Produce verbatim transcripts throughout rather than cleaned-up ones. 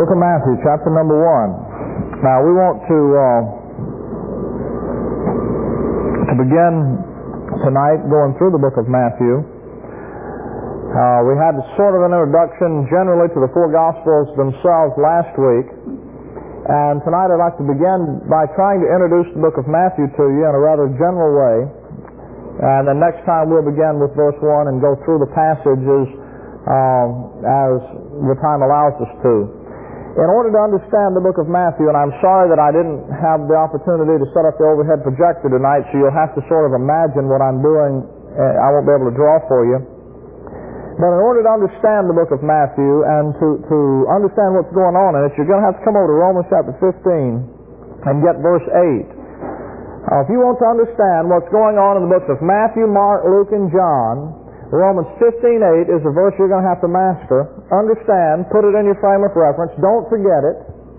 Book of Matthew, chapter number one. Now, we want to uh, to begin tonight going through the book of Matthew. Uh, we had sort of an introduction generally to the four Gospels themselves last week. And tonight I'd like to begin by trying to introduce the book of Matthew to you in a rather general way. And then next time we'll begin with verse one and go through the passages uh, as the time allows us to. In order to understand the book of Matthew, and I'm sorry that I didn't have the opportunity to set up the overhead projector tonight, so you'll have to sort of imagine what I'm doing. I won't be able to draw for you. But in order to understand the book of Matthew and to, to understand what's going on in it, you're going to have to come over to Romans chapter fifteen and get verse eight. Uh, if you want to understand what's going on in the books of Matthew, Mark, Luke, and John, Romans fifteen eight is a verse you're going to have to master, understand, put it in your frame of reference, don't forget it,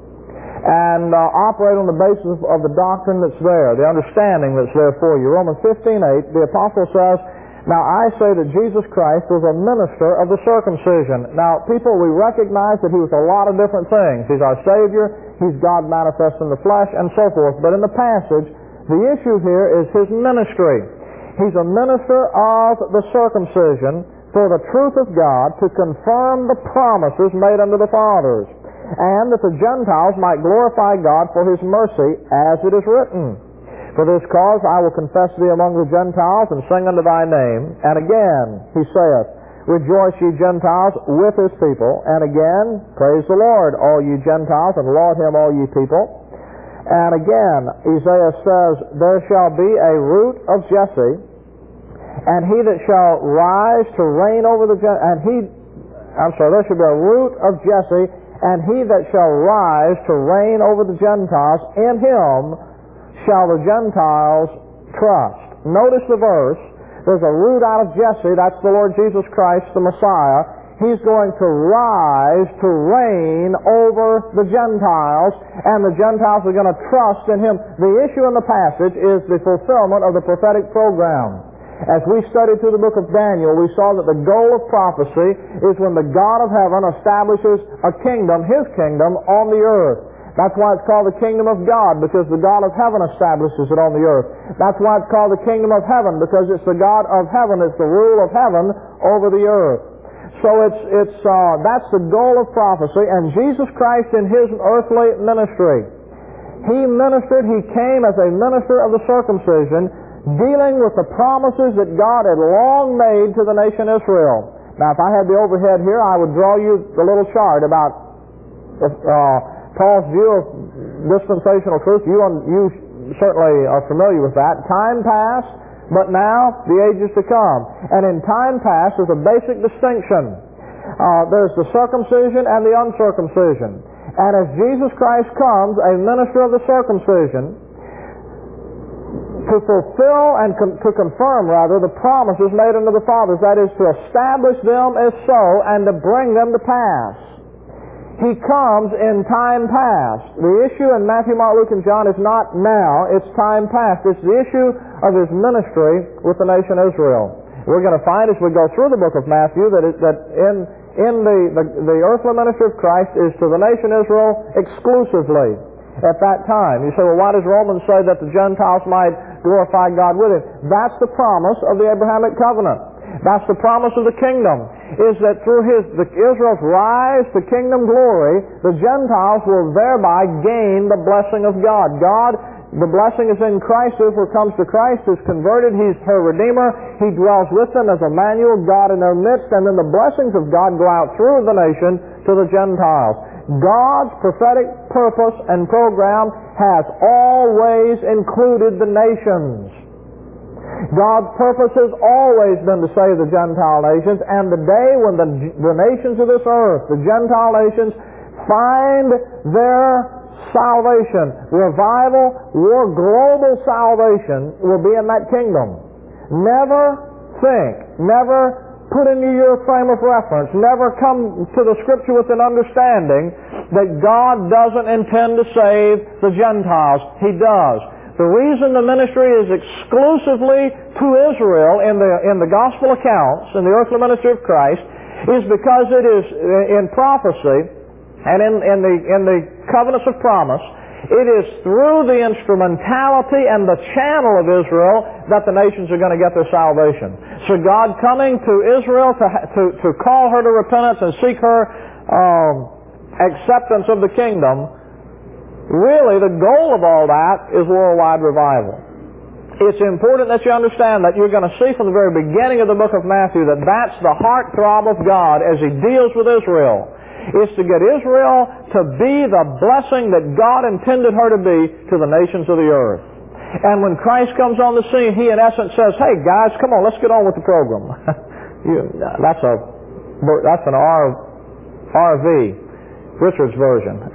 and uh, operate on the basis of the doctrine that's there, the understanding that's there for you. Romans fifteen eight, the apostle says, "Now I say that Jesus Christ was a minister of the circumcision." Now, people, we recognize that he was a lot of different things. He's our Savior, he's God manifest in the flesh, and so forth. But in the passage, the issue here is his ministry. He's a minister of the circumcision for the truth of God, to confirm the promises made unto the fathers, and that the Gentiles might glorify God for his mercy, as it is written, "For this cause I will confess thee among the Gentiles, and sing unto thy name." And again he saith, "Rejoice, ye Gentiles, with his people." And again, "Praise the Lord, all ye Gentiles, and laud him, all ye people." And again, Isaiah says, "There shall be a root of Jesse, and he that shall rise to reign over the Gentiles," and he, I'm sorry, there shall be a root of Jesse, "and he that shall rise to reign over the Gentiles, in him shall the Gentiles trust." Notice the verse. There's a root out of Jesse, that's the Lord Jesus Christ, the Messiah. He's going to rise to reign over the Gentiles, and the Gentiles are going to trust in him. The issue in the passage is the fulfillment of the prophetic program. As we studied through the book of Daniel, we saw that the goal of prophecy is when the God of heaven establishes a kingdom, his kingdom, on the earth. That's why it's called the kingdom of God, because the God of heaven establishes it on the earth. That's why it's called the kingdom of heaven, because it's the God of heaven, it's the rule of heaven over the earth. So it's it's uh, that's the goal of prophecy. And Jesus Christ in his earthly ministry, he ministered, he came as a minister of the circumcision, dealing with the promises that God had long made to the nation Israel. Now, if I had the overhead here, I would draw you the little chart about uh, Paul's view of dispensational truth. You, you certainly are familiar with that. Time past, but now the ages to come. And in time past, there's a basic distinction. Uh, there's the circumcision and the uncircumcision. And as Jesus Christ comes, a minister of the circumcision, to fulfill and con- to confirm, rather, the promises made unto the fathers, that is, to establish them as so and to bring them to pass. He comes in time past. The issue in Matthew, Mark, Luke, and John is not now, it's time past. It's the issue of his ministry with the nation Israel. We're going to find as we go through the book of Matthew that, it, that in, in the, the, the earthly ministry of Christ is to the nation Israel exclusively at that time. You say, well, why does Romans say that the Gentiles might glorify God with him? That's the promise of the Abrahamic covenant. That's the promise of the kingdom, is that through his the Israel's rise to kingdom glory, the Gentiles will thereby gain the blessing of God. God, the blessing is in Christ. Whoever comes to Christ is converted. He's her Redeemer. He dwells with them as Emmanuel, God in their midst, and then the blessings of God go out through the nation to the Gentiles. God's prophetic purpose and program has always included the nations. God's purpose has always been to save the Gentile nations, and the day when the, the nations of this earth, the Gentile nations, find their salvation, revival, or global salvation will be in that kingdom. Never think, never put into your frame of reference, never come to the Scripture with an understanding that God doesn't intend to save the Gentiles. He does. The reason the ministry is exclusively to Israel in the in the gospel accounts, in the earthly ministry of Christ, is because it is in prophecy and in, in, the, in the covenants of promise, it is through the instrumentality and the channel of Israel that the nations are going to get their salvation. So God coming to Israel to, to, to call her to repentance and seek her um, acceptance of the kingdom, really the goal of all that is worldwide revival. It's important that you understand that you're going to see from the very beginning of the book of Matthew that that's the heartthrob of God as He deals with Israel. Is to get Israel to be the blessing that God intended her to be to the nations of the earth. And when Christ comes on the scene, He in essence says, hey guys, come on, let's get on with the program. you, that's a that's an R, RV, Richard's version.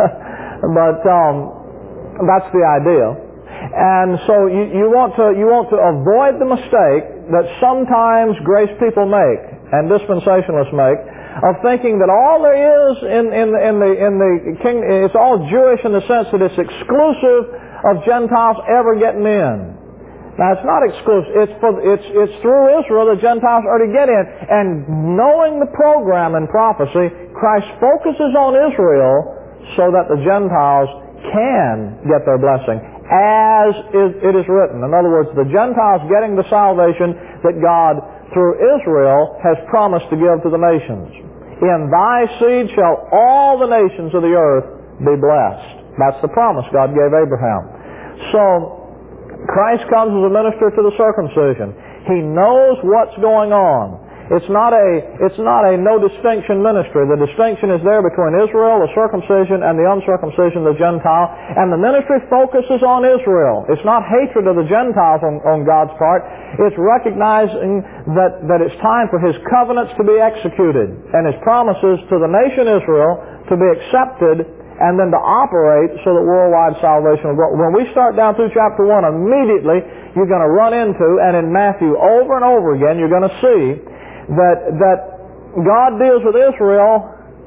but um, that's the idea. And so you, you want to you want to avoid the mistake that sometimes grace people make and dispensationalists make, of thinking that all there is in, in, in the in the king, it's all Jewish in the sense that it's exclusive of Gentiles ever getting in. Now it's not exclusive. It's for, it's it's through Israel that Gentiles are to get in. And knowing the program in prophecy, Christ focuses on Israel so that the Gentiles can get their blessing, as it is written. In other words, the Gentiles getting the salvation that God through Israel has promised to give to the nations. In thy seed shall all the nations of the earth be blessed. That's the promise God gave Abraham. So, Christ comes as a minister to the circumcision. He knows what's going on. It's not a, it's not a no distinction ministry. The distinction is there between Israel, the circumcision, and the uncircumcision, the Gentile. And the ministry focuses on Israel. It's not hatred of the Gentiles on, on God's part. It's recognizing that, that it's time for His covenants to be executed and His promises to the nation Israel to be accepted and then to operate so that worldwide salvation will go. When we start down through chapter one, immediately you're going to run into, and in Matthew over and over again, you're going to see that that God deals with Israel,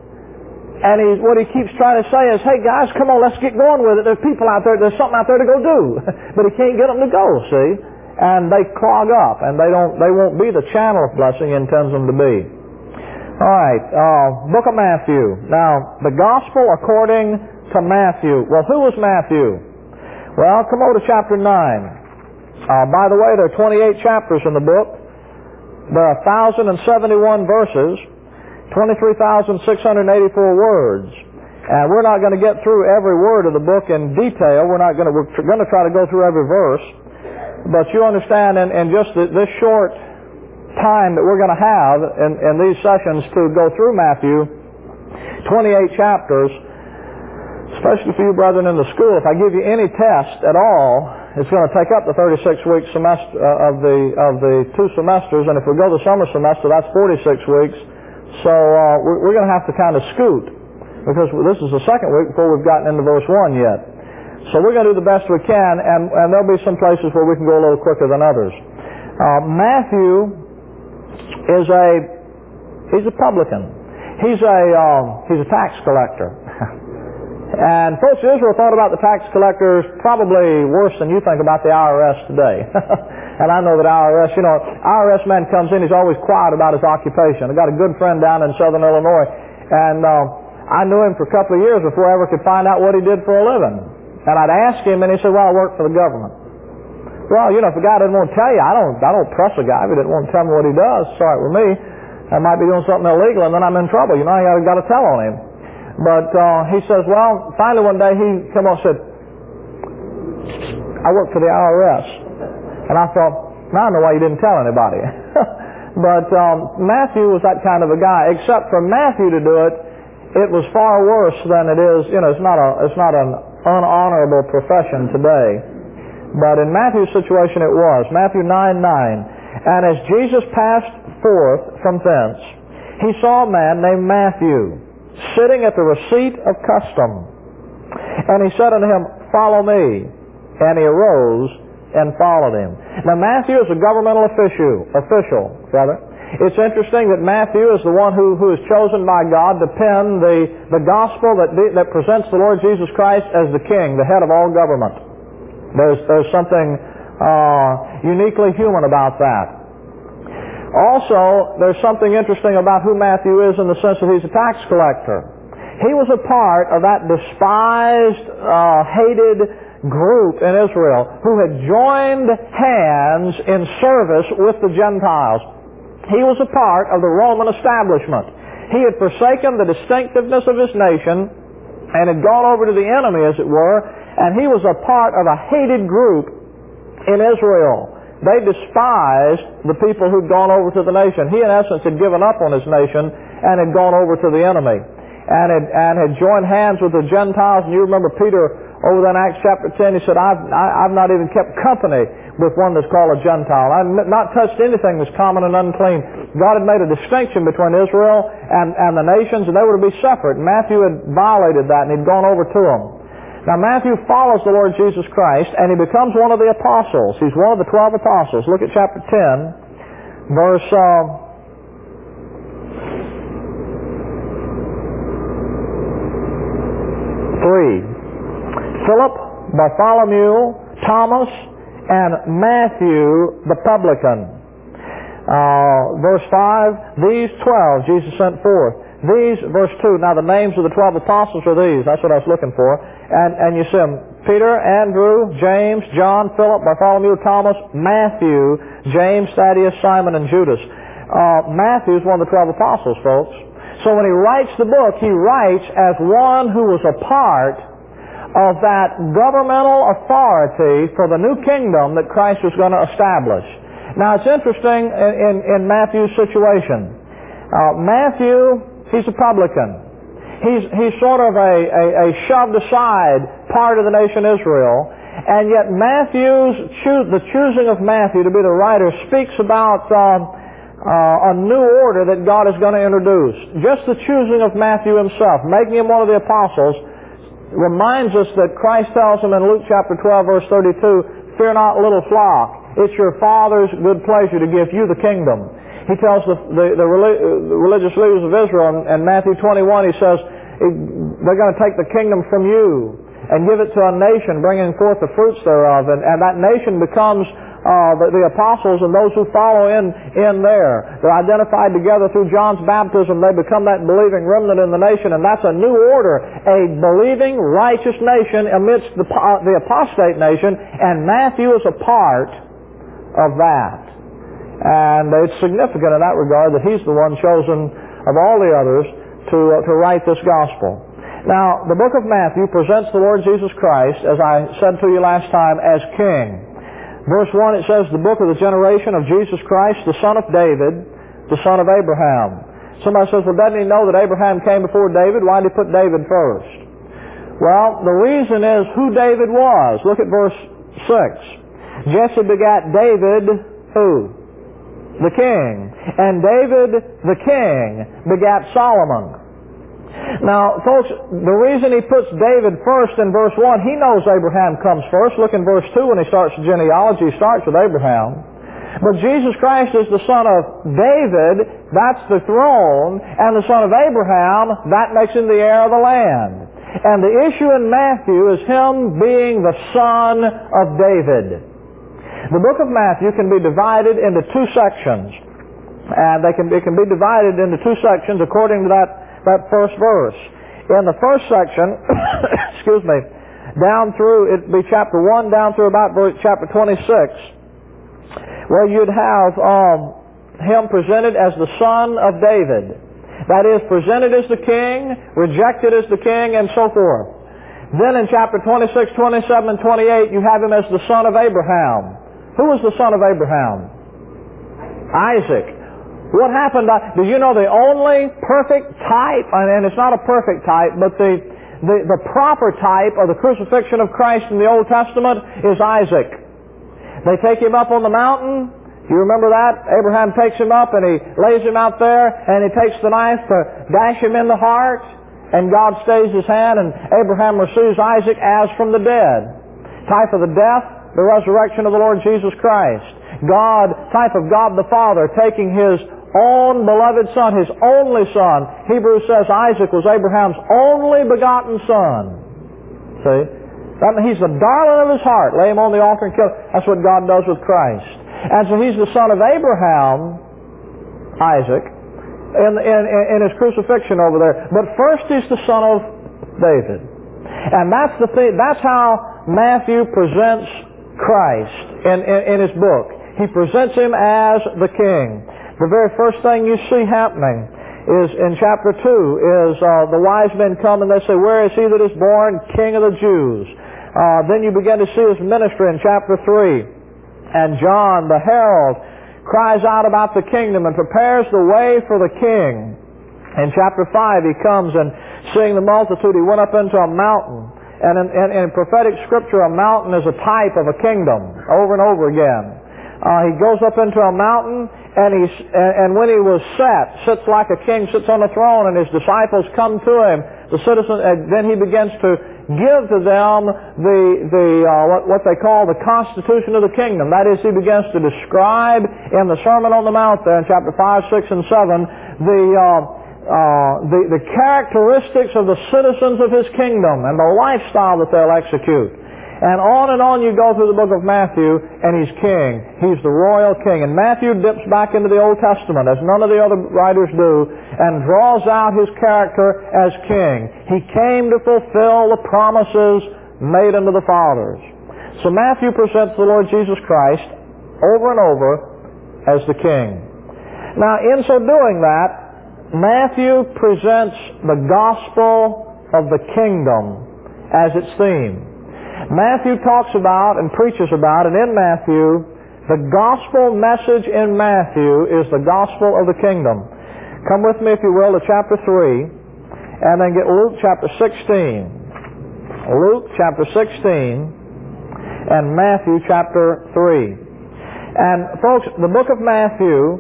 and he, what He keeps trying to say is, hey guys, come on, let's get going with it. There's people out there, there's something out there to go do. But He can't get them to go, see? And they clog up, and they don't, they won't be the channel of blessing He intends them to be. Alright, uh, book of Matthew. Now, the gospel according to Matthew. Well, who was Matthew? Well, come over to chapter nine. Uh, by the way, there are twenty-eight chapters in the book. There are one thousand seventy-one verses, twenty-three thousand six hundred eighty-four words. And we're not going to get through every word of the book in detail. We're not going to, we're going to try to go through every verse. But you understand, in, in just this short time that we're going to have in, in these sessions to go through Matthew, twenty-eight chapters, especially for you brethren in the school, if I give you any test at all, it's going to take up the thirty-six week semester uh, of the of the two semesters, and if we go the summer semester, that's forty-six weeks. So uh, we're, we're going to have to kind of scoot, because this is the second week before we've gotten into verse one yet. So we're going to do the best we can, and, and there'll be some places where we can go a little quicker than others. Uh, Matthew is a he's a publican. He's a um, he's a tax collector. And folks, Israel thought about the tax collectors probably worse than you think about the I R S today. And I know that I R S, you know, I R S man comes in, he's always quiet about his occupation. I got a good friend down in southern Illinois, and uh, I knew him for a couple of years before I ever could find out what he did for a living. And I'd ask him, and he said, well, I work for the government. Well, you know, if a guy didn't want to tell you, I don't I don't press a guy if he didn't want to tell me what he does. It's all right with me. I might be doing something illegal, and then I'm in trouble. You know, I got to tell on him. But uh, he says, well, finally one day he came on and said, I work for the I R S. And I thought, now I know why you didn't tell anybody. But um, Matthew was that kind of a guy. Except for Matthew to do it, it was far worse than it is, you know, it's not a, it's not an unhonorable profession today. But in Matthew's situation it was. Matthew nine nine. And as Jesus passed forth from thence, he saw a man named Matthew, sitting at the receipt of custom. And he said unto him, follow me. And he arose and followed him. Now Matthew is a governmental official, official, rather. It's interesting that Matthew is the one who, who is chosen by God to pen the, the gospel that, that presents the Lord Jesus Christ as the king, the head of all government. There's, there's something uh, uniquely human about that. Also, there's something interesting about who Matthew is in the sense that he's a tax collector. He was a part of that despised, uh, hated group in Israel who had joined hands in service with the Gentiles. He was a part of the Roman establishment. He had forsaken the distinctiveness of his nation and had gone over to the enemy, as it were, and he was a part of a hated group in Israel. They despised the people who'd gone over to the nation. He, in essence, had given up on his nation and had gone over to the enemy and had, and had joined hands with the Gentiles. And you remember Peter over there in Acts chapter ten, he said, I've, I, I've not even kept company with one that's called a Gentile. I've not touched anything that's common and unclean. God had made a distinction between Israel and, and the nations, and they were to be separate. And Matthew had violated that, and he'd gone over to them. Now Matthew follows the Lord Jesus Christ, and he becomes one of the apostles. He's one of the twelve apostles. Look at chapter ten, verse uh, three. Philip, Bartholomew, Thomas, and Matthew the publican. Uh, verse five, these twelve Jesus sent forth. These, verse two, now the names of the twelve apostles are these. That's what I was looking for. And, and you see them, Peter, Andrew, James, John, Philip, Bartholomew, Thomas, Matthew, James, Thaddeus, Simon, and Judas. Uh, Matthew is one of the twelve apostles, folks. So when he writes the book, he writes as one who was a part of that governmental authority for the new kingdom that Christ was going to establish. Now it's interesting in, in, in Matthew's situation. Uh, Matthew, he's a publican. He's, he's sort of a, a, a shoved aside part of the nation Israel, and yet Matthew's, choo- the choosing of Matthew to be the writer speaks about um, uh, a new order that God is going to introduce. Just the choosing of Matthew himself, making him one of the apostles, reminds us that Christ tells him in Luke chapter twelve, verse thirty-two, fear not, little flock. It's your Father's good pleasure to give you the kingdom. He tells the, the, the, the religious leaders of Israel in, in Matthew twenty-one, he says, they're going to take the kingdom from you and give it to a nation, bringing forth the fruits thereof. And, and that nation becomes uh, the, the apostles and those who follow in, in there. They're identified together through John's baptism. They become that believing remnant in the nation, and that's a new order, a believing, righteous nation amidst the, uh, the apostate nation, and Matthew is a part of that. And it's significant in that regard that he's the one chosen of all the others to, uh, to write this gospel. Now, the book of Matthew presents the Lord Jesus Christ, as I said to you last time, as King. Verse one, it says, the book of the generation of Jesus Christ, the son of David, the son of Abraham. Somebody says, well, doesn't he know that Abraham came before David? Why did he put David first? Well, the reason is who David was. Look at verse six. Jesse begat David, who? The king. And David, the king, begat Solomon. Now, folks, the reason he puts David first in verse one, he knows Abraham comes first. Look in verse two when he starts the genealogy, he starts with Abraham. But Jesus Christ is the son of David, that's the throne, and the son of Abraham, that makes him the heir of the land. And the issue in Matthew is him being the son of David. The book of Matthew can be divided into two sections. And they can, it can be divided into two sections according to that that first verse. In the first section, excuse me, down through, it'd be chapter one down through about verse, chapter twenty-six, where you'd have um, him presented as the son of David. That is, presented as the king, rejected as the king, and so forth. Then in chapter twenty-six, twenty-seven, and twenty-eight, you have him as the son of Abraham. Who was the son of Abraham? Isaac. What happened? Do you know the only perfect type, and it's not a perfect type, but the, the, the proper type of the crucifixion of Christ in the Old Testament is Isaac. They take him up on the mountain. You remember that? Abraham takes him up and he lays him out there and he takes the knife to dash him in the heart, and God stays his hand, and Abraham receives Isaac as from the dead. Type of the death, the resurrection of the Lord Jesus Christ. God, type of God the Father, taking his own beloved son, his only son. Hebrews says Isaac was Abraham's only begotten son. See? That means he's the darling of his heart. Lay him on the altar and kill him. That's what God does with Christ. And so he's the son of Abraham, Isaac, in, in, in His crucifixion over there. But first He's the Son of David. And that's the thing, that's how Matthew presents Christ in, in, in his book. He presents Him as the King. The very first thing you see happening is in chapter two is uh, the wise men come and they say, "Where is He that is born King of the Jews?" Uh, then you begin to see His ministry in chapter three. And John, the herald, cries out about the kingdom and prepares the way for the King. In chapter five, He comes and seeing the multitude, He went up into a mountain. And in, in, in prophetic scripture, a mountain is a type of a kingdom over and over again. Uh, he goes up into a mountain, and, he's, and, and when He was set, sits like a king, sits on a throne, and His disciples come to Him, the citizen, and then He begins to give to them the, the uh, what, what they call the constitution of the kingdom. That is, He begins to describe in the Sermon on the Mount there in chapter five, six, and seven, the... Uh, Uh, the, the characteristics of the citizens of His kingdom and the lifestyle that they'll execute. And on and on you go through the book of Matthew, and He's King. He's the royal King. And Matthew dips back into the Old Testament, as none of the other writers do, and draws out His character as King. He came to fulfill the promises made unto the fathers. So Matthew presents the Lord Jesus Christ over and over as the King. Now, in so doing that, Matthew presents the gospel of the kingdom as its theme. Matthew talks about and preaches about, and in Matthew, the gospel message in Matthew is the gospel of the kingdom. Come with me, if you will, to chapter three, and then get Luke chapter sixteen. Luke chapter sixteen and Matthew chapter three. And folks, the book of Matthew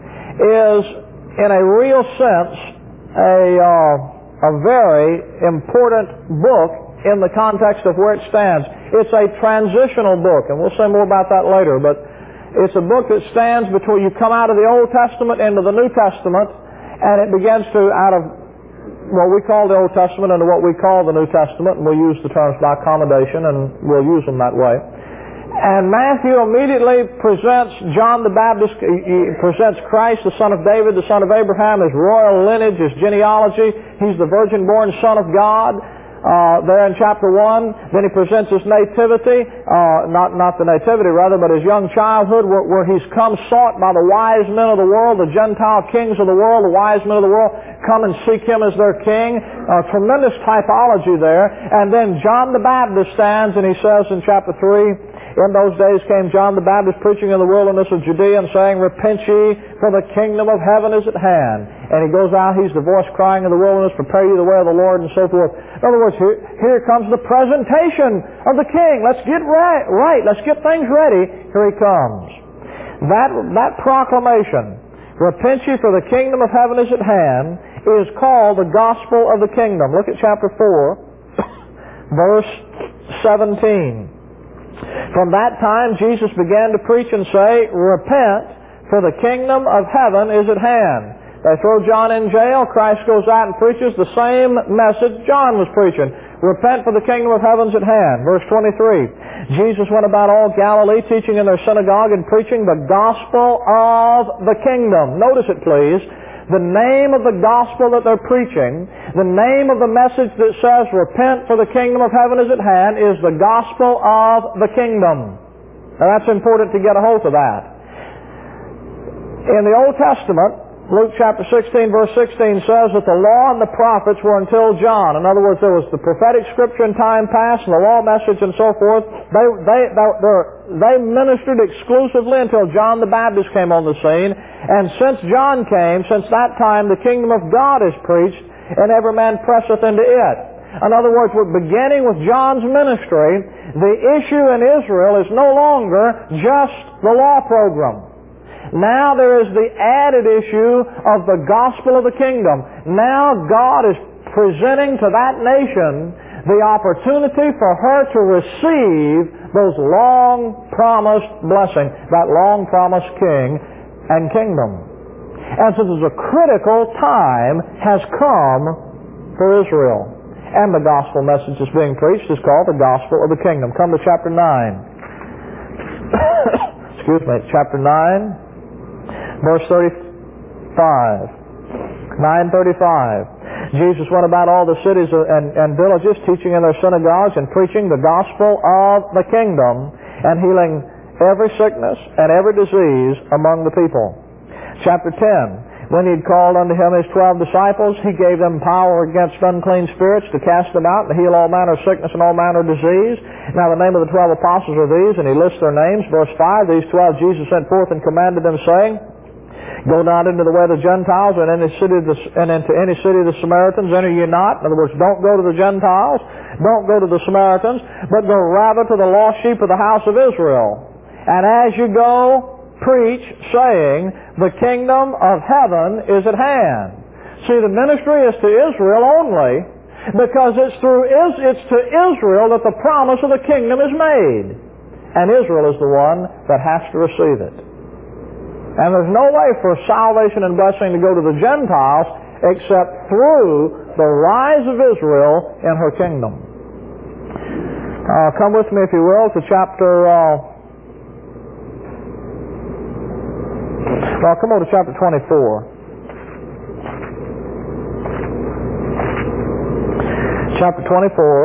is, in a real sense, a, uh, a very important book in the context of where it stands. It's a transitional book, and we'll say more about that later, but it's a book that stands between, you come out of the Old Testament into the New Testament, and it begins to, out of what we call the Old Testament into what we call the New Testament, and we'll use the terms by accommodation, and we'll use them that way. And Matthew immediately presents John the Baptist, he presents Christ, the son of David, the son of Abraham, his royal lineage, his genealogy. He's the virgin-born Son of God. Uh, there in chapter one. Then he presents his nativity, uh, not, not the nativity rather, but his young childhood, where, where he's come sought by the wise men of the world, the Gentile kings of the world, the wise men of the world, come and seek Him as their King. Uh, tremendous typology there. And then John the Baptist stands and he says in chapter three, "In those days came John the Baptist preaching in the wilderness of Judea and saying, Repent ye, for the kingdom of heaven is at hand." And he goes out, he's the voice crying in the wilderness, "Prepare ye the way of the Lord," and so forth. In other words, here, here comes the presentation of the King. Let's get right, right. Let's get things ready. Here He comes. That, that proclamation, "Repent ye, for the kingdom of heaven is at hand," is called the gospel of the kingdom. Look at chapter four, verse seventeen. "From that time Jesus began to preach and say, Repent, for the kingdom of heaven is at hand." They throw John in jail. Christ goes out and preaches the same message John was preaching. "Repent, for the kingdom of heaven is at hand." Verse twenty-three. "Jesus went about all Galilee, teaching in their synagogue and preaching the gospel of the kingdom." Notice it, please. The name of the gospel that they're preaching, the name of the message that says, "Repent, for the kingdom of heaven is at hand," is the gospel of the kingdom. Now that's important to get a hold of that. In the Old Testament, Luke chapter sixteen, verse sixteen says that the law and the prophets were until John. In other words, there was the prophetic scripture in time past and the law message and so forth. They, they, they, they ministered exclusively until John the Baptist came on the scene. And since John came, since that time, the kingdom of God is preached, and every man presseth into it. In other words, we're beginning with John's ministry. The issue in Israel is no longer just the law program. Now there is the added issue of the gospel of the kingdom. Now God is presenting to that nation the opportunity for her to receive those long-promised blessings, that long-promised king and kingdom. And so there's a critical time has come for Israel. And the gospel message that's being preached is called the gospel of the kingdom. Come to chapter nine. Excuse me, chapter nine. Verse thirty-five. nine thirty-five. Jesus went about all the cities and, and villages, teaching in their synagogues and preaching the gospel of the kingdom and healing every sickness and every disease among the people. Chapter ten. When he had called unto him his twelve disciples, he gave them power against unclean spirits to cast them out and heal all manner of sickness and all manner of disease. Now the name of the twelve apostles are these, and he lists their names. Verse five, these twelve Jesus sent forth and commanded them, saying, Go not into the way of the Gentiles, and, any city of the, and into any city of the Samaritans enter ye not. In other words, don't go to the Gentiles, don't go to the Samaritans, but go rather to the lost sheep of the house of Israel. And as you go, preach, saying, the kingdom of heaven is at hand. See, the ministry is to Israel only because it's through it's to Israel that the promise of the kingdom is made. And Israel is the one that has to receive it. And there's no way for salvation and blessing to go to the Gentiles except through the rise of Israel in her kingdom. Uh, come with me, if you will, to chapter... Uh, Well, come on to chapter twenty-four. Chapter twenty-four.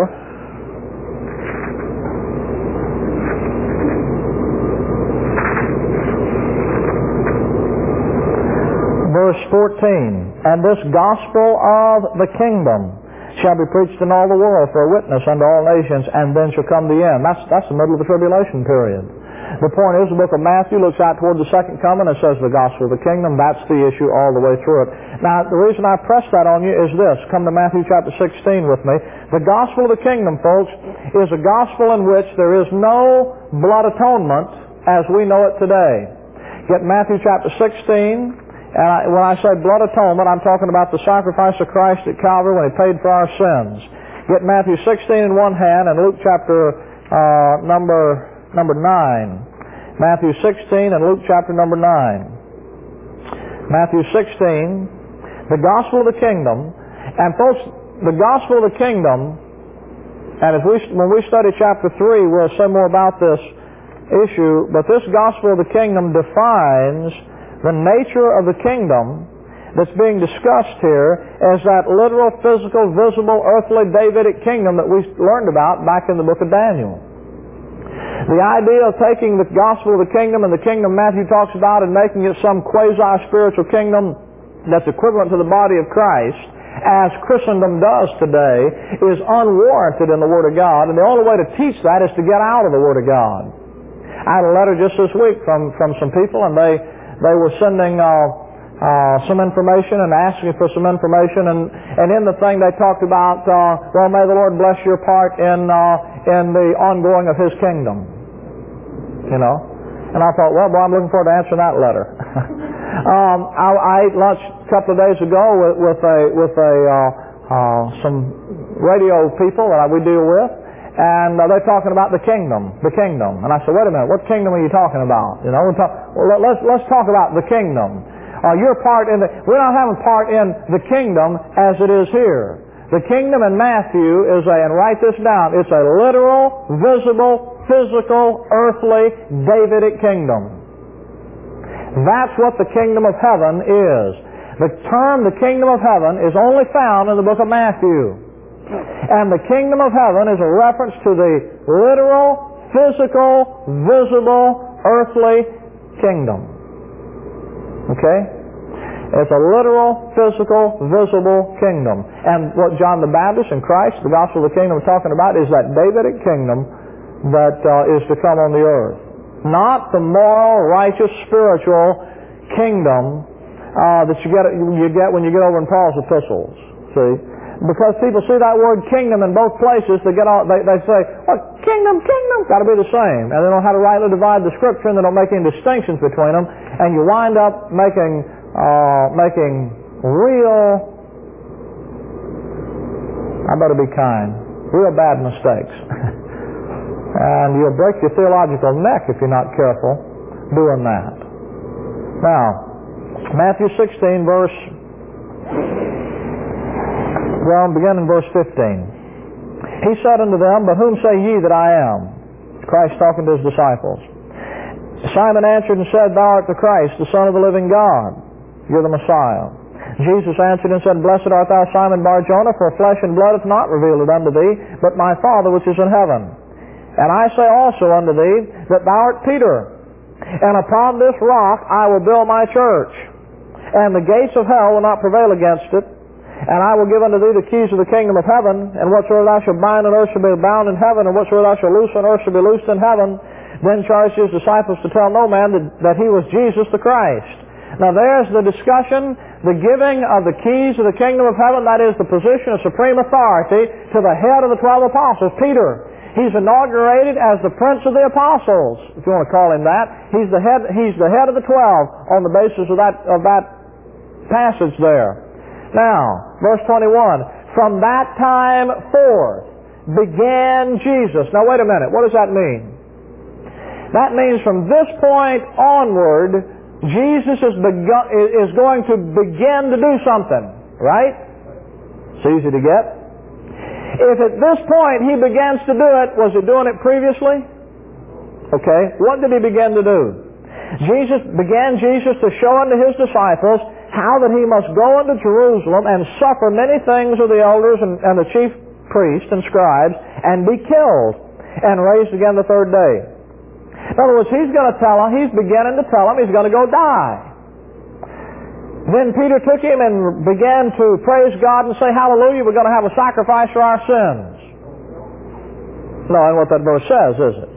Verse fourteen. And this gospel of the kingdom shall be preached in all the world for a witness unto all nations, and then shall come the end. That's, that's the middle of the tribulation period. The point is, the book of Matthew looks out toward the second coming and says the gospel of the kingdom. That's the issue all the way through it. Now, the reason I press that on you is this. Come to Matthew chapter sixteen with me. The gospel of the kingdom, folks, is a gospel in which there is no blood atonement as we know it today. Get Matthew chapter sixteen. And I, when I say blood atonement, I'm talking about the sacrifice of Christ at Calvary when He paid for our sins. Get Matthew sixteen in one hand and Luke chapter uh, number... Number nine. Matthew sixteen and Luke chapter number nine. Matthew sixteen, the gospel of the kingdom. And folks, the gospel of the kingdom, and if we, when we study chapter three, we'll say more about this issue, but this gospel of the kingdom defines the nature of the kingdom that's being discussed here as that literal, physical, visible, earthly, Davidic kingdom that we learned about back in the book of Daniel. The idea of taking the gospel of the kingdom and the kingdom Matthew talks about and making it some quasi-spiritual kingdom that's equivalent to the body of Christ, as Christendom does today, is unwarranted in the Word of God, and the only way to teach that is to get out of the Word of God. I had a letter just this week from, from some people, and they, they were sending uh, uh, some information and asking for some information, and, and in the thing they talked about, uh, well, may the Lord bless your part in... Uh, in the ongoing of His kingdom. You know? And I thought, well, boy, I'm looking forward to answering that letter. um, I, I ate lunch a couple of days ago with, with a with a uh, uh, some radio people that we deal with, and uh, they're talking about the kingdom, the kingdom. And I said, wait a minute, what kingdom are you talking about? You know, we're talk, well, let's let's talk about the kingdom. Uh, your part in the we're not having part in the kingdom as it is here. The kingdom in Matthew is a, and write this down, it's a literal, visible, physical, earthly, Davidic kingdom. That's what the kingdom of heaven is. The term, the kingdom of heaven, is only found in the book of Matthew. And the kingdom of heaven is a reference to the literal, physical, visible, earthly kingdom. Okay? It's a literal, physical, visible kingdom. And what John the Baptist and Christ, the gospel of the kingdom, are talking about is that Davidic kingdom that uh, is to come on the earth. Not the moral, righteous, spiritual kingdom uh, that you get, you get when you get over in Paul's epistles. See? Because people see that word kingdom in both places, they get all, they, they say, well, kingdom, kingdom, got to be the same. And they don't know how to rightly divide the scripture, and they don't make any distinctions between them, and you wind up making Uh, making real, I better be kind, real bad mistakes. And you'll break your theological neck if you're not careful doing that. Now, Matthew sixteen, verse, well, begin in verse fifteen. He said unto them, But whom say ye that I am? Christ talking to His disciples. Simon answered and said, Thou art the Christ, the Son of the living God. You're the Messiah. Jesus answered and said, Blessed art thou, Simon Bar-Jonah, for flesh and blood hath not revealed it unto thee, but my Father which is in heaven. And I say also unto thee, that thou art Peter, and upon this rock I will build my church, and the gates of hell will not prevail against it. And I will give unto thee the keys of the kingdom of heaven, and whatsoever thou shalt bind on earth shall be bound in heaven, and whatsoever thou shalt loose on earth shall be loosed in heaven. Then charged his disciples to tell no man that, that he was Jesus the Christ. Now there's the discussion, the giving of the keys of the kingdom of heaven, that is the position of supreme authority to the head of the twelve apostles, Peter. He's inaugurated as the prince of the apostles, if you want to call him that. He's the head, he's the head of the twelve on the basis of that, of that passage there. Now, verse twenty-one, from that time forth began Jesus. Now wait a minute, what does that mean? That means from this point onward, Jesus is, begun, is going to begin to do something, right? It's easy to get. If at this point he begins to do it, was he doing it previously? Okay, what did he begin to do? Jesus began Jesus to show unto his disciples how that he must go unto Jerusalem and suffer many things of the elders and, and the chief priests and scribes, and be killed, and raised again the third day. In other words, he's going to tell them, he's beginning to tell them he's going to go die. Then Peter took him and began to praise God and say, Hallelujah, we're going to have a sacrifice for our sins. No, and what that verse says, is it?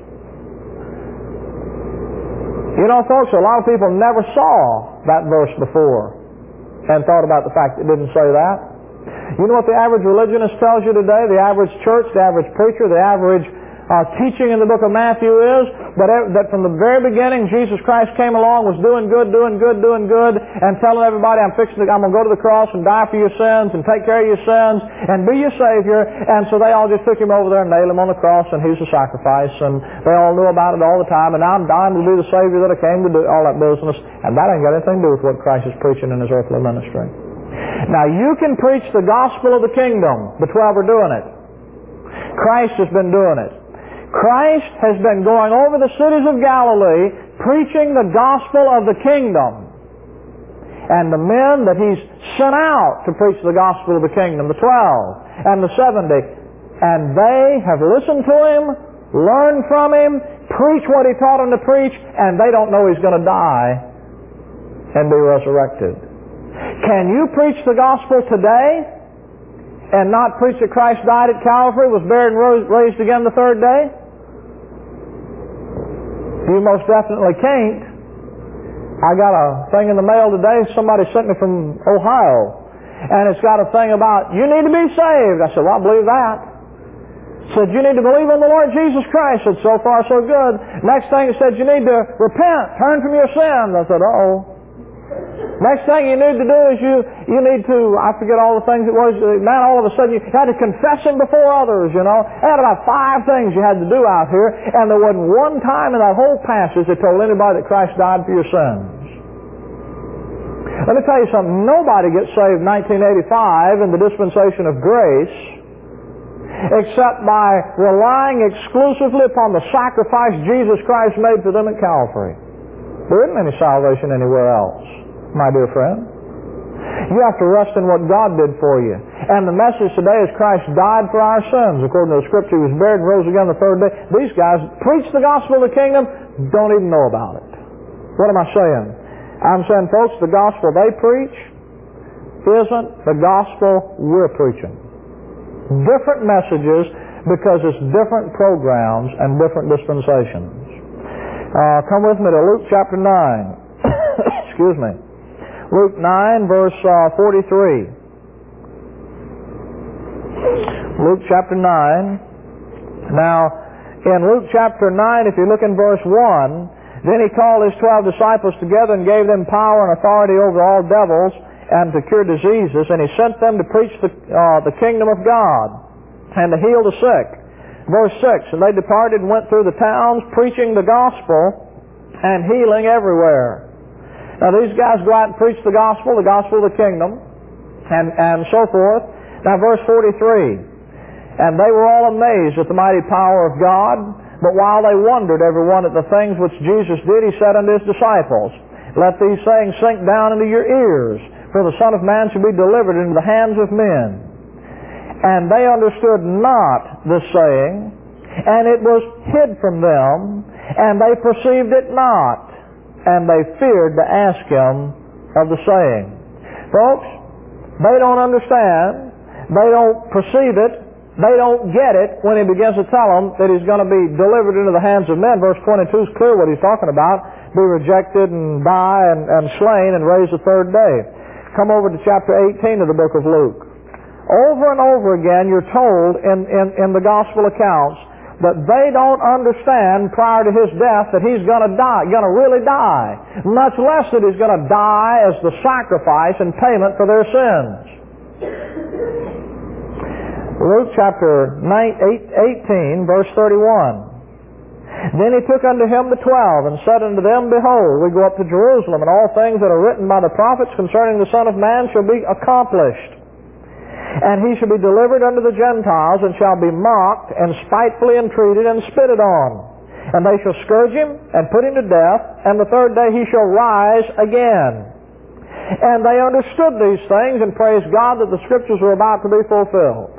You know, folks, a lot of people never saw that verse before and thought about the fact it didn't say that. You know what the average religionist tells you today? The average church, the average preacher, the average Uh, teaching in the book of Matthew is that, that from the very beginning Jesus Christ came along, was doing good, doing good, doing good, and telling everybody, I'm fixing to, I'm going to go to the cross and die for your sins and take care of your sins and be your Savior. And so they all just took him over there and nailed him on the cross, and he's a sacrifice, and they all knew about it all the time, and now I'm dying to be the Savior that I came to do, all that business. And that ain't got anything to do with what Christ is preaching in his earthly ministry. Now you can preach the gospel of the kingdom. The twelve are doing it. Christ has been doing it. Christ has been going over the cities of Galilee preaching the gospel of the kingdom. And the men that he's sent out to preach the gospel of the kingdom, the twelve and the seventy, and they have listened to him, learned from him, preach what he taught them to preach, and they don't know he's going to die and be resurrected. Can you preach the gospel today and not preach that Christ died at Calvary, was buried and rose, raised again the third day? You most definitely can't. I got a thing in the mail today, somebody sent me from Ohio, and it's got a thing about, you need to be saved. I said, well, I believe that. It said, you need to believe in the Lord Jesus Christ. I said, so far so good. Next thing it said, you need to repent, turn from your sins. I said, uh-oh. Next thing you need to do is you you need to, I forget all the things it was, man, all of a sudden you had to confess him before others, you know. They had about five things you had to do out here, and there wasn't one time in that whole passage that told anybody that Christ died for your sins. Let me tell you something, nobody gets saved in nineteen eighty-five in the dispensation of grace except by relying exclusively upon the sacrifice Jesus Christ made for them at Calvary. There isn't any salvation anywhere else, my dear friend. You have to rest in what God did for you. And the message today is Christ died for our sins. According to the Scripture, he was buried and rose again the third day. These guys preach the gospel of the kingdom, don't even know about it. What am I saying? I'm saying, folks, the gospel they preach isn't the gospel we're preaching. Different messages because it's different programs and different dispensations. Uh, come with me to Luke chapter nine. Excuse me. Luke nine, verse uh, forty-three. Luke chapter nine. Now, in Luke chapter nine, if you look in verse one, then he called his twelve disciples together and gave them power and authority over all devils and to cure diseases, and he sent them to preach the, uh, the kingdom of God and to heal the sick. Verse six, and they departed and went through the towns preaching the gospel and healing everywhere. Now these guys go out and preach the gospel, the gospel of the kingdom, and, and so forth. Now verse forty-three, and they were all amazed at the mighty power of God, but while they wondered every one at the things which Jesus did, he said unto his disciples, let these sayings sink down into your ears, for the Son of Man shall be delivered into the hands of men. And they understood not the saying, and it was hid from them, and they perceived it not, and they feared to ask him of the saying. Folks, they don't understand, they don't perceive it, they don't get it when he begins to tell them that he's going to be delivered into the hands of men. Verse twenty-two is clear what he's talking about. Be rejected and die and, and slain and raised the third day. Come over to chapter eighteen of the book of Luke. Over and over again you're told in, in, in the gospel accounts that they don't understand prior to his death that he's going to die, going to really die. Much less that he's going to die as the sacrifice and payment for their sins. Luke chapter eighteen, verse thirty-one. Then he took unto him the twelve, and said unto them, Behold, we go up to Jerusalem, and all things that are written by the prophets concerning the Son of Man shall be accomplished. And he shall be delivered unto the Gentiles, and shall be mocked, and spitefully entreated, and spitted on. And they shall scourge him, and put him to death, and the third day he shall rise again. And they understood these things, and praised God that the Scriptures were about to be fulfilled.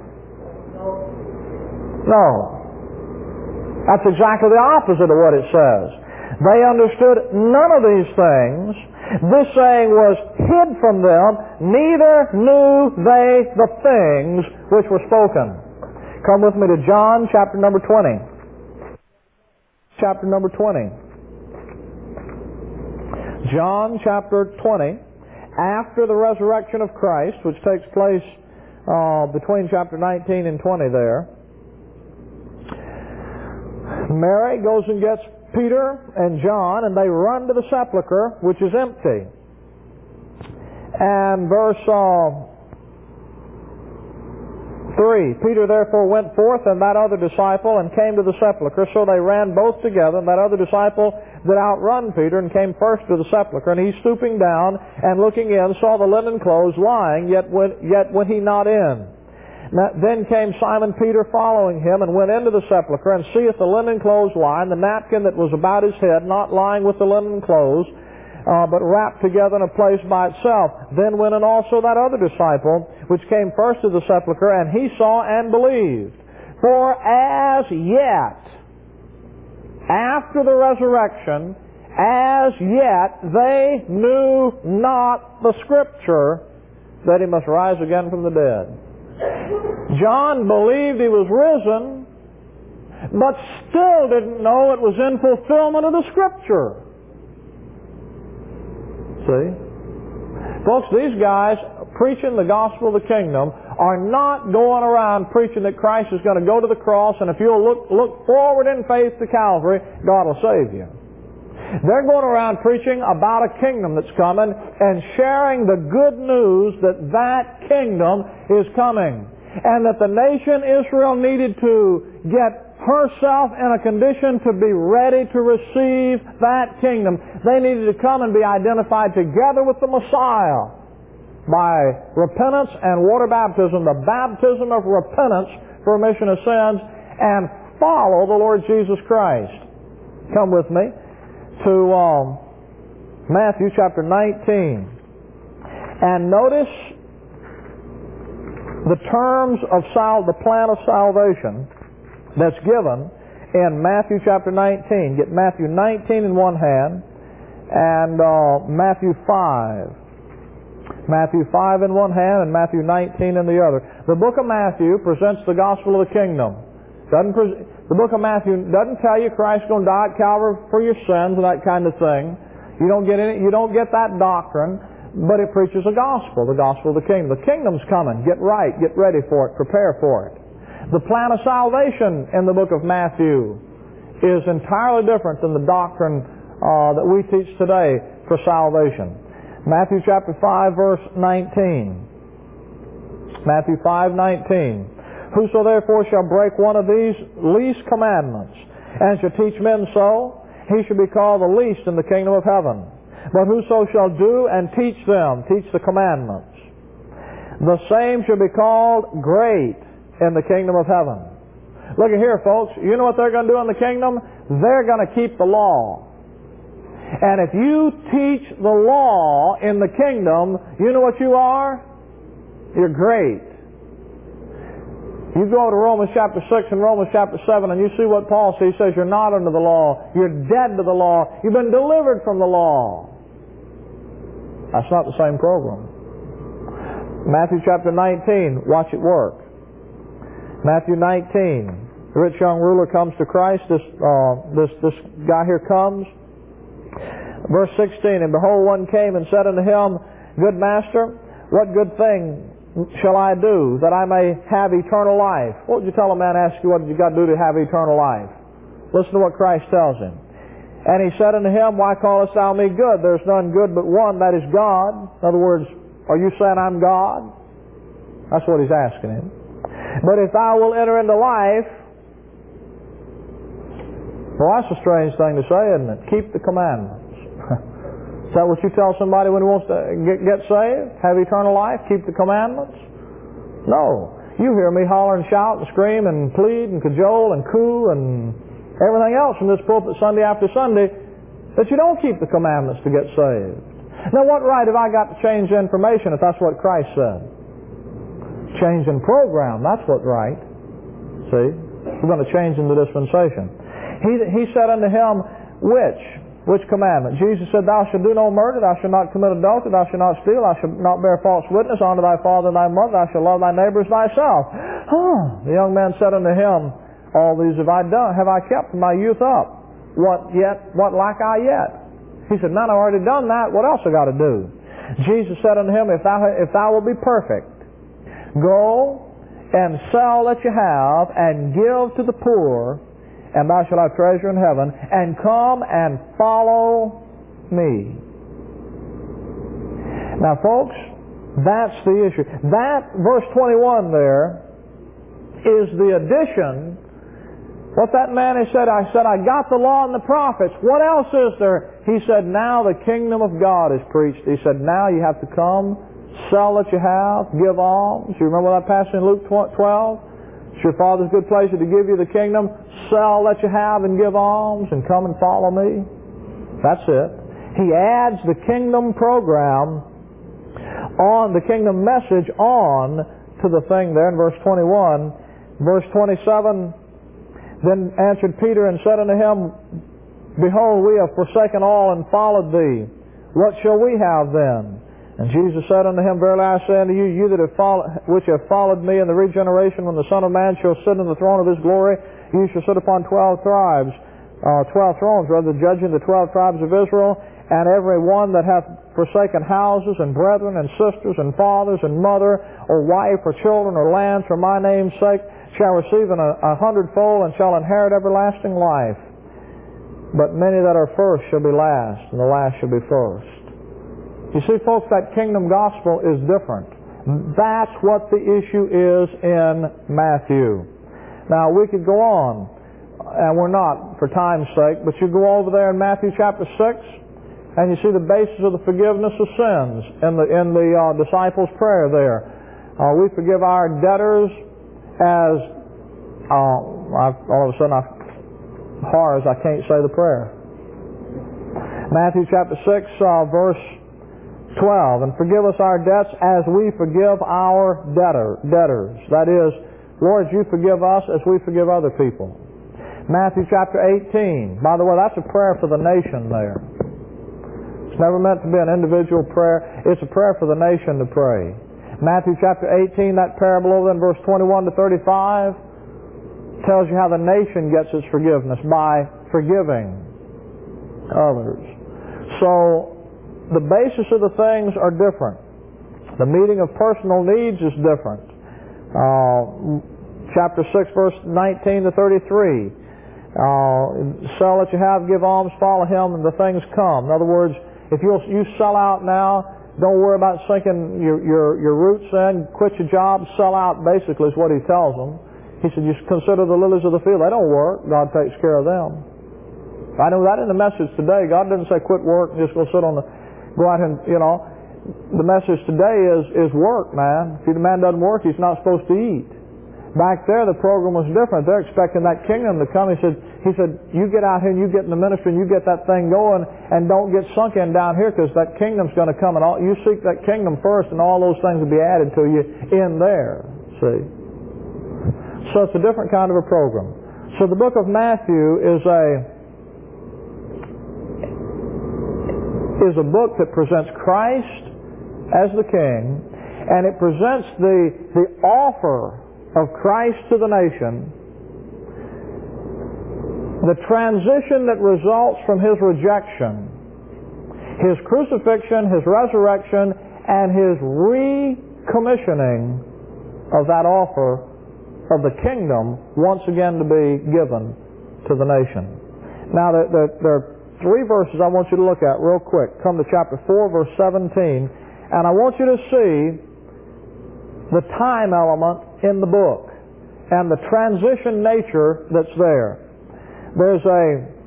No. That's exactly the opposite of what it says. They understood none of these things. This saying was hid from them, neither knew they the things which were spoken. Come with me to John chapter number twenty. Chapter number twenty. John chapter twenty. After the resurrection of Christ, which takes place uh, between chapter nineteen and twenty there, Mary goes and gets Peter and John, and they run to the sepulchre, which is empty. And verse uh, three, Peter therefore went forth, and that other disciple, and came to the sepulchre. So they ran both together, and that other disciple did outrun Peter, and came first to the sepulchre. And he, stooping down and looking in, saw the linen clothes lying, yet went, yet went he not in. Then came Simon Peter following him, and went into the sepulchre, and seeth the linen clothes lying, the napkin that was about his head, not lying with the linen clothes, uh, but wrapped together in a place by itself. Then went in also that other disciple, which came first to the sepulchre, and he saw and believed. For as yet, after the resurrection, as yet they knew not the Scripture that he must rise again from the dead. John believed he was risen, but still didn't know it was in fulfillment of the Scripture. See? Folks, these guys preaching the gospel of the kingdom are not going around preaching that Christ is going to go to the cross, and if you'll look, look forward in faith to Calvary, God will save you. They're going around preaching about a kingdom that's coming and sharing the good news that that kingdom is coming. And that the nation Israel needed to get herself in a condition to be ready to receive that kingdom. They needed to come and be identified together with the Messiah by repentance and water baptism, the baptism of repentance for remission of sins, and follow the Lord Jesus Christ. Come with me to um, Matthew chapter nineteen, and notice the terms of sal- the plan of salvation that's given in Matthew chapter nineteen. Get Matthew nineteen in one hand, and uh, Matthew five. Matthew five in one hand and Matthew nineteen in the other. The book of Matthew presents the gospel of the kingdom. Doesn't pre- the book of Matthew doesn't tell you Christ's going to die at Calvary for your sins and that kind of thing. You don't get any, you don't get that doctrine, but it preaches a gospel, the gospel of the kingdom. The kingdom's coming. Get right, get ready for it, prepare for it. The plan of salvation in the book of Matthew is entirely different than the doctrine uh, that we teach today for salvation. Matthew chapter five, verse nineteen. Matthew five, nineteen. Whoso therefore shall break one of these least commandments, and shall teach men so, he shall be called the least in the kingdom of heaven. But whoso shall do and teach them, teach the commandments, the same shall be called great in the kingdom of heaven. Look at here, folks. You know what they're going to do in the kingdom? They're going to keep the law. And if you teach the law in the kingdom, you know what you are? You're great. You go to Romans chapter six and Romans chapter seven and you see what Paul says. He says you're not under the law. You're dead to the law. You've been delivered from the law. That's not the same program. Matthew chapter nineteen, watch it work. Matthew nineteen, the rich young ruler comes to Christ. This, uh, this, this guy here comes. Verse sixteen, and behold, one came and said unto him, Good master, what good thing shall I do that I may have eternal life? What would you tell a man ask you what you got to do to have eternal life? Listen to what Christ tells him. And he said unto him, Why callest thou me good? There's none good but one, that is God. In other words, are you saying I'm God? That's what he's asking him. But if thou wilt enter into life, well, that's a strange thing to say, isn't it? Keep the commandments. Is that what you tell somebody when he wants to get, get saved? Have eternal life? Keep the commandments? No. You hear me holler and shout and scream and plead and cajole and coo and everything else from this pulpit Sunday after Sunday that you don't keep the commandments to get saved. Now what right have I got to change the information if that's what Christ said? Change in program, that's what right. See? We're going to change in the dispensation. He, he said unto him, Which? Which commandment? Jesus said, Thou shalt do no murder, thou shalt not commit adultery, thou shalt not steal, thou shalt not bear false witness, honor thy father and thy mother, thou shalt love thy neighbor as thyself. Huh. The young man said unto him, All these have I done, have I kept from my youth up. What yet? What lack I yet? He said, Man, I've already done that. What else I got to do? Jesus said unto him, If thou if thou wilt be perfect, go and sell that you have, and give to the poor, and thou shalt have treasure in heaven, and come and follow me. Now, folks, that's the issue. That, verse twenty-one there, is the addition. What that man has said, I said, I got the law and the prophets. What else is there? He said, now the kingdom of God is preached. He said, now you have to come, sell that you have, give alms. You remember that passage in Luke twelve? It's your Father's good pleasure to give you the kingdom. Sell that you have and give alms and come and follow me. That's it. He adds the kingdom program on, the kingdom message on to the thing there in verse twenty-one. Verse twenty-seven, Then answered Peter and said unto him, Behold, we have forsaken all and followed thee. What shall we have then? And Jesus said unto him, Verily I say unto you, you that have followed, which have followed me in the regeneration, when the Son of Man shall sit in the throne of his glory, you shall sit upon twelve tribes, uh, twelve thrones, rather, judging the twelve tribes of Israel, and every one that hath forsaken houses, and brethren, and sisters, and fathers, and mother, or wife, or children, or lands, for my name's sake, shall receive an, a, a hundredfold, and shall inherit everlasting life. But many that are first shall be last, and the last shall be first. You see, folks, that kingdom gospel is different. That's what the issue is in Matthew. Now, we could go on, and we're not for time's sake, but you go over there in Matthew chapter six, and you see the basis of the forgiveness of sins in the, in the uh, disciples' prayer there. Uh, we forgive our debtors as, uh, I've, all of a sudden, I, horrors, I can't say the prayer. Matthew chapter six, uh, verse twelve, and forgive us our debts as we forgive our debtor, debtors. That is, Lord, you forgive us as we forgive other people. Matthew chapter eighteen. By the way, that's a prayer for the nation there. It's never meant to be an individual prayer. It's a prayer for the nation to pray. Matthew chapter eighteen, that parable over in verse twenty-one to thirty-five, tells you how the nation gets its forgiveness, by forgiving others. So, the basis of the things are different. The meeting of personal needs is different. Uh, chapter six, verse nineteen to thirty-three. Uh, sell what you have, give alms, follow him, and the things come. In other words, if you'll, you sell out now, don't worry about sinking your, your, your roots in, quit your job, sell out, basically is what he tells them. He said, you consider the lilies of the field. They don't work. God takes care of them. I know that in the message today. God didn't say quit work and just go sit on the Go out and, you know, the message today is, is work, man. If the man doesn't work, he's not supposed to eat. Back there, the program was different. They're expecting that kingdom to come. He said, He said, you get out here and you get in the ministry and you get that thing going and don't get sunk in down here because that kingdom's going to come and all, you seek that kingdom first and all those things will be added to you in there. See? So it's a different kind of a program. So the book of Matthew is a is a book that presents Christ as the King, and it presents the, the offer of Christ to the nation, the transition that results from His rejection, His crucifixion, His resurrection, and His recommissioning of that offer of the kingdom once again to be given to the nation. Now, there, there, there are three verses I want you to look at real quick. Come to chapter four, verse seventeen, and I want you to see the time element in the book and the transition nature that's there. There's a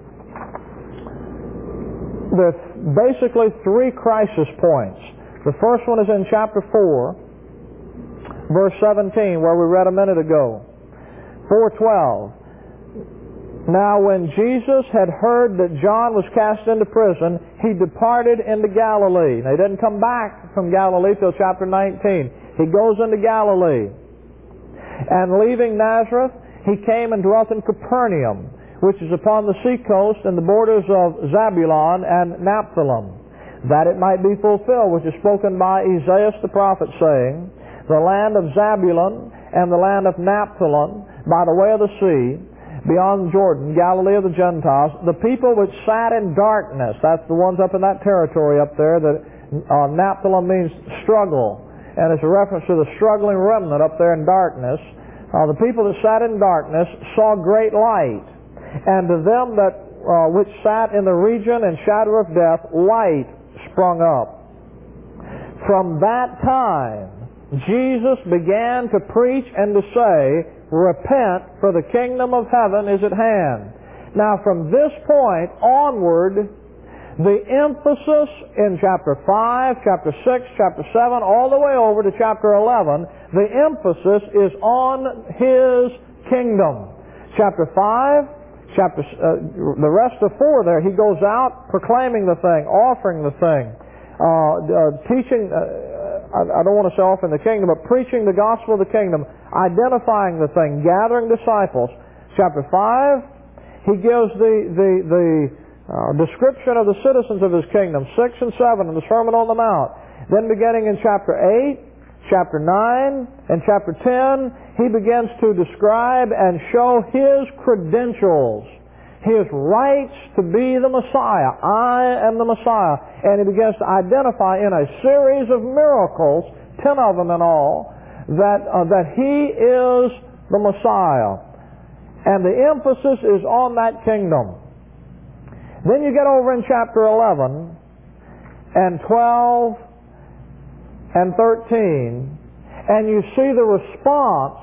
there's basically three crisis points. The first one is in chapter four, verse seventeen, where we read a minute ago. four twelve. Now when Jesus had heard that John was cast into prison, he departed into Galilee. Now he didn't come back from Galilee till chapter nineteen. He goes into Galilee. And leaving Nazareth, he came and dwelt in Capernaum, which is upon the seacoast and the borders of Zabulon and Naphtali, that it might be fulfilled, which is spoken by Isaiah the prophet, saying, the land of Zabulon and the land of Naphtali, by the way of the sea, beyond Jordan, Galilee of the Gentiles, the people which sat in darkness, that's the ones up in that territory up there, that uh, Naphtali means struggle, and it's a reference to the struggling remnant up there in darkness. Uh, the people that sat in darkness saw great light, and to them that uh, which sat in the region and shadow of death, light sprung up. From that time, Jesus began to preach and to say, repent, for the kingdom of heaven is at hand. Now from this point onward, the emphasis in chapter five, chapter six, chapter seven, all the way over to chapter eleven, the emphasis is on His kingdom. Chapter five, chapter, uh, the rest of four there, He goes out proclaiming the thing, offering the thing, uh, uh, teaching, uh, I don't want to say offering the kingdom, but preaching the gospel of the kingdom, identifying the thing, gathering disciples. Chapter five, he gives the the, the uh, description of the citizens of his kingdom. six and seven in the Sermon on the Mount. Then beginning in chapter eight, chapter nine, and chapter ten, he begins to describe and show his credentials, his rights to be the Messiah. I am the Messiah. And he begins to identify in a series of miracles, ten of them in all, that, uh, that he is the Messiah. And the emphasis is on that kingdom. Then you get over in chapter eleven and twelve and thirteen, and you see the response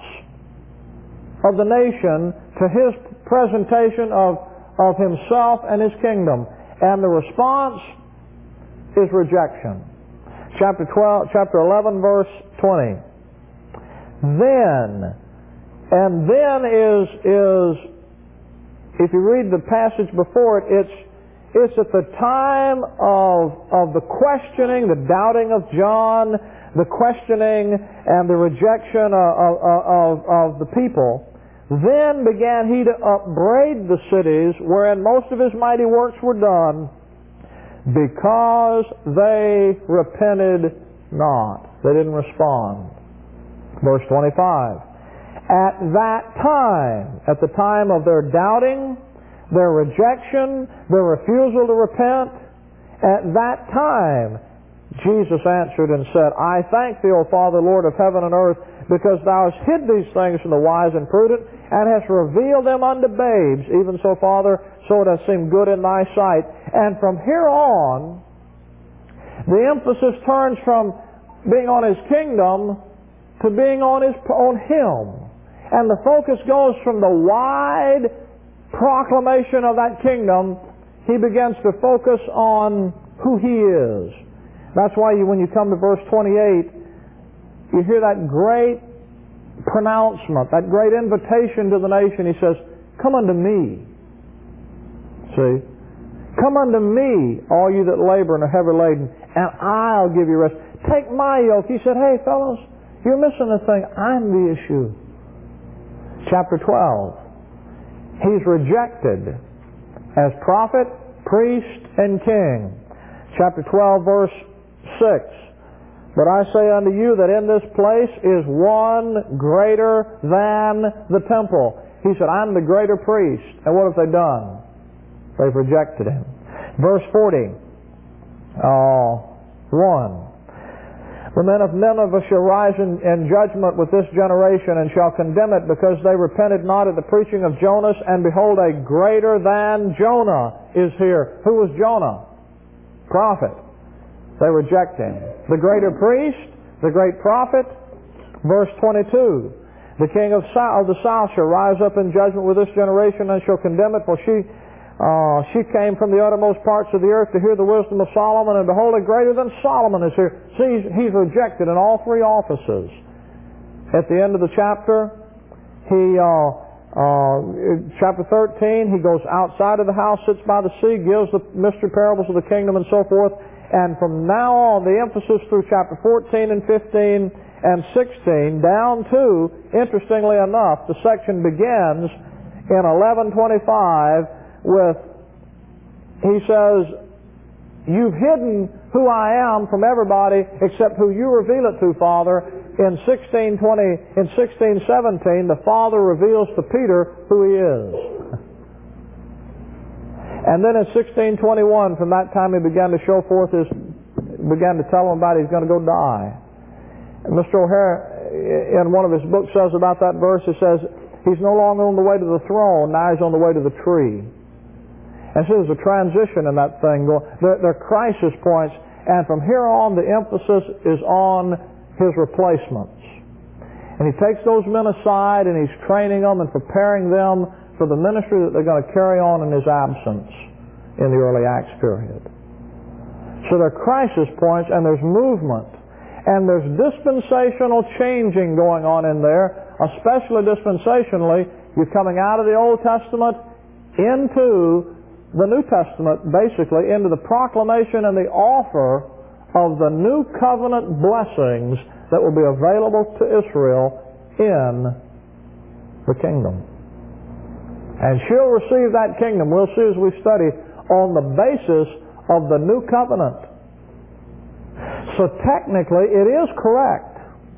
of the nation to his presentation of, of himself and his kingdom. And the response is rejection. Chapter twelve, chapter eleven, verse twenty. Then, and then is is if you read the passage before it, it's it's at the time of of the questioning, the doubting of John, the questioning and the rejection of of, of, of the people. Then began he to upbraid the cities wherein most of his mighty works were done, because they repented not. They didn't respond. Verse twenty-five. At that time, at the time of their doubting, their rejection, their refusal to repent, at that time Jesus answered and said, I thank thee, O Father, Lord of heaven and earth, because thou hast hid these things from the wise and prudent, and hast revealed them unto babes. Even so, Father, so it hath seemed good in thy sight. And from here on, the emphasis turns from being on his kingdom to being on his on him. And the focus goes from the wide proclamation of that kingdom, he begins to focus on who he is. That's why you, when you come to verse twenty-eight, you hear that great pronouncement, that great invitation to the nation. He says, come unto me. See? Come unto me, all you that labor and are heavy laden, and I'll give you rest. Take my yoke. He said, hey, fellows, you're missing the thing. I'm the issue. Chapter twelve. He's rejected as prophet, priest, and king. Chapter twelve, verse six. But I say unto you that in this place is one greater than the temple. He said, I'm the greater priest. And what have they done? They've rejected him. Verse forty. Oh, one. The men of Nineveh shall rise in, in judgment with this generation and shall condemn it, because they repented not at the preaching of Jonas, and behold, a greater than Jonah is here. Who was Jonah? Prophet. They reject him. The greater priest, the great prophet. Verse twenty-two. The king of, of the south shall rise up in judgment with this generation and shall condemn it, for she Uh, she came from the uttermost parts of the earth to hear the wisdom of Solomon, and behold, a greater than Solomon is here. See, he's, he's rejected in all three offices. At the end of the chapter, he, uh, uh, chapter thirteen, he goes outside of the house, sits by the sea, gives the mystery parables of the kingdom and so forth. And from now on, the emphasis through chapter fourteen and fifteen and sixteen, down to, interestingly enough, the section begins in eleven twenty-five with, he says, you've hidden who I am from everybody except who you reveal it to, Father. In sixteen twenty, in sixteen seventeen, the Father reveals to Peter who he is. And then in sixteen twenty-one, from that time he began to show forth his, began to tell him about he's going to go die. And Mister O'Hare, in one of his books, says about that verse, it says, he's no longer on the way to the throne, now he's on the way to the tree. And so there's a transition in that thing. They're, they're crisis points, and from here on the emphasis is on his replacements. And he takes those men aside and he's training them and preparing them for the ministry that they're going to carry on in his absence in the early Acts period. So there are crisis points, and there's movement. And there's dispensational changing going on in there, especially dispensationally. You're coming out of the Old Testament into the New Testament, basically into the proclamation and the offer of the new covenant blessings that will be available to Israel in the kingdom. And she'll receive that kingdom, we'll see as we study, on the basis of the new covenant. So technically it is correct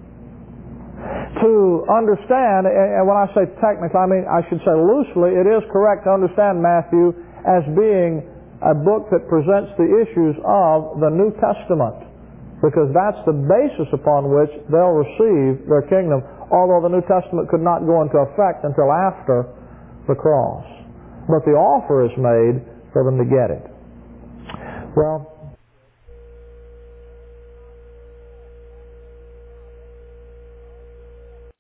to understand, and when I say technically, I mean I should say loosely, it is correct to understand Matthew as being a book that presents the issues of the New Testament, because that's the basis upon which they'll receive their kingdom, although the New Testament could not go into effect until after the cross. But the offer is made for them to get it. Well,